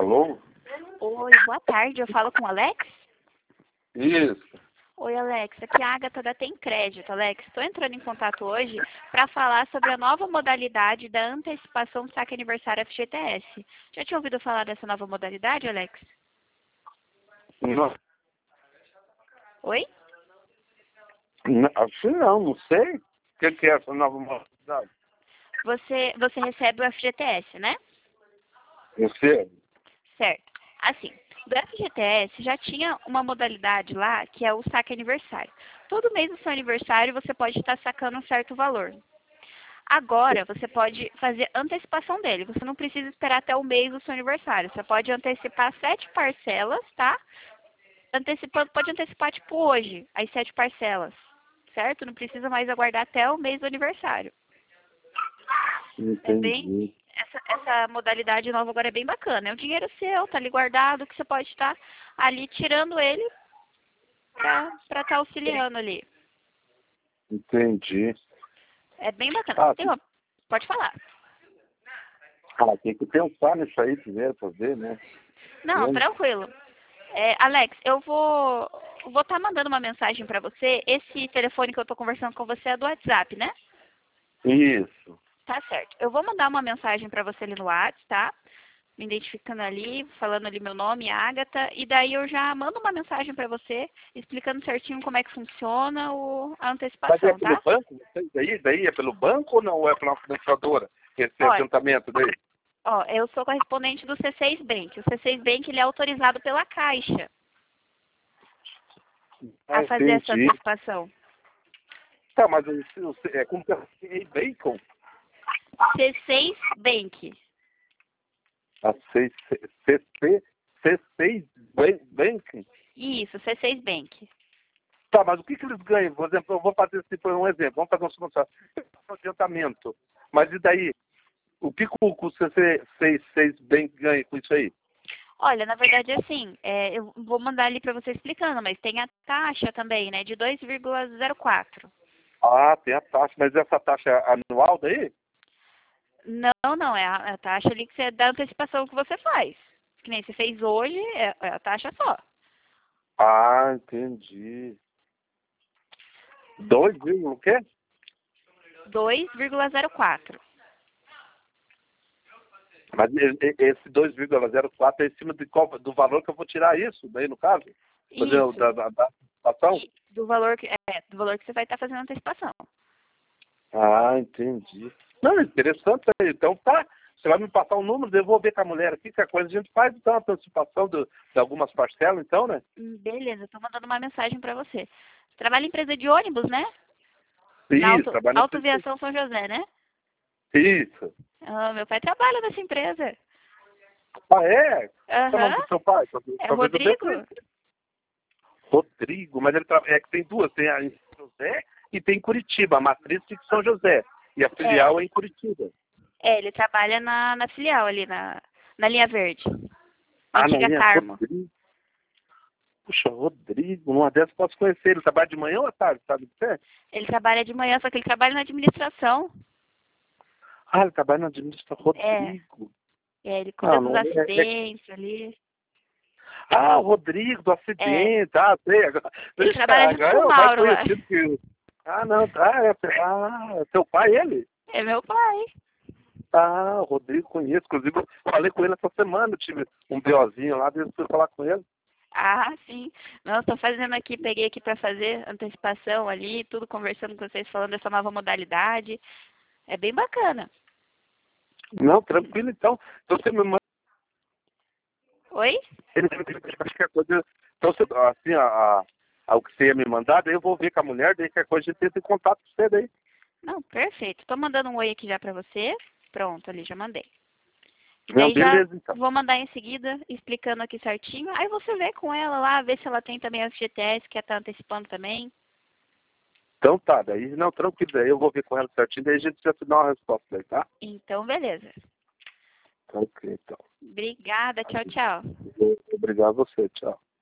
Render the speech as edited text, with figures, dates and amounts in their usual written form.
Alô? Oi, boa tarde. Eu falo com o Alex? Isso. Oi, Alex. Aqui é a Agatha da Tem Crédito, Alex. Estou entrando em contato hoje para falar sobre a nova modalidade da antecipação do saque aniversário FGTS. Já tinha ouvido falar dessa nova modalidade, Alex? Não, Oi? assim não sei. O que é essa nova modalidade? Você recebe o FGTS, né? Você? Certo. Assim, do FGTS já tinha uma modalidade lá que é o saque aniversário. Todo mês do seu aniversário você pode estar sacando um certo valor. Agora você pode fazer antecipação dele. Você não precisa esperar até o mês do seu aniversário. Você pode antecipar 7 parcelas, tá? Antecipando, pode antecipar tipo hoje, as 7 parcelas, certo? Não precisa mais aguardar até o mês do aniversário. É bem, Entendi. essa modalidade nova agora é bem bacana. É um dinheiro seu, tá ali guardado, que você pode estar ali tirando ele para estar auxiliando ali. Entendi. É bem bacana. Ah, Pode falar. tem que pensar nisso aí primeiro pra ver, né? Não, tranquilo. Alex, eu vou estar mandando uma mensagem para você. Esse telefone que eu estou conversando com você é do WhatsApp, né? Isso. Tá certo. Eu vou mandar uma mensagem para você ali no WhatsApp, tá? Me identificando ali, falando ali meu nome, Agatha, e daí eu já mando uma mensagem para você explicando certinho como é que funciona a Mas é antecipação, pelo tá? banco? Daí é pelo banco ou não? Ou é pela financiadora? Esse Olha, adiantamento daí? eu sou correspondente do C6 Bank. O C6 Bank ele é autorizado pela Caixa a Ah, fazer essa entendi. antecipação. Tá, mas é como que é bacon? C6 Bank. A C6 Bank? Isso, C6 Bank. Tá, mas o que eles ganham? Por exemplo, eu vou fazer esse por um exemplo. Vamos fazer um adiantamento. Mas e daí? O que o C6 Bank ganha com isso aí? Olha, na verdade, assim, eu vou mandar ali para você explicando, mas tem a taxa também, né, de 2,04. Ah, tem a taxa. Mas essa taxa é anual daí? Não, não, é a taxa ali que você da antecipação que você faz. Que nem você fez hoje, é a taxa só. Ah, entendi. 2, o quê? 2,04. Mas esse 2,04 é em cima do valor que eu vou tirar isso, daí no caso? Por exemplo, Isso. da participação? E do valor que você vai estar fazendo a antecipação. Ah, entendi. Não, interessante aí. Então tá. Você vai me passar o número, eu vou ver com a mulher aqui, que a coisa a gente faz então a antecipação de algumas parcelas, então, né? Beleza, estou mandando uma mensagem para você. Você trabalha em empresa de ônibus, né? Na Isso, trabalho na Autoviação São José, né? Isso. Ah, meu pai trabalha nessa empresa. Ah, é? Qual é o nome Aham. do seu pai? É o Talvez eu dê pra Rodrigo? ele. Rodrigo, mas é que tem duas, tem a em São José e tem em Curitiba, a matriz fica em São José. E a É. filial é em Curitiba. Ele trabalha na filial ali, na linha verde. Na Ah, não, antiga é Carmo. Rodrigo. Puxa, Rodrigo, uma dessas posso conhecer. Ele trabalha de manhã ou à tarde, sabe dizer? Ele trabalha de manhã, só que ele trabalha na administração. Ah, ele trabalha na administração. É. Rodrigo. Ele cuida Não, dos não acidentes ali. Ah, o Rodrigo, do É. acidente. Ah, sei. Agora, Ele trabalha junto agora com o é mais Mauro lá. conhecido que... Ah, não, tá. É seu pai, ele? É meu pai. Ah, o Rodrigo conheço. Inclusive, eu falei com ele essa semana. Eu tive um BOzinho lá, desde que eu fui falar com ele. Ah, sim. Não, estou fazendo aqui, peguei aqui para fazer antecipação ali, tudo conversando com vocês, falando dessa nova modalidade. É bem bacana. Não, tranquilo, então. Então você me manda. Oi? Acho que a coisa. Então, assim, o que você ia me mandar, daí eu vou ver com a mulher, daí que a coisa a gente entra em contato com você daí. Não, perfeito. Estou mandando um oi aqui já para você. Pronto, ali, já mandei. E Não, daí já beleza, então. vou mandar em seguida, explicando aqui certinho. Aí você vê com ela lá, vê se ela tem também a FGTS, que ela tá antecipando também. Então tá, daí, não, tranquilo, daí eu vou ver com ela certinho, daí a gente já te dá uma resposta daí, tá? Então, beleza. Ok, então. Obrigada, tchau, tchau. Obrigado a você, tchau.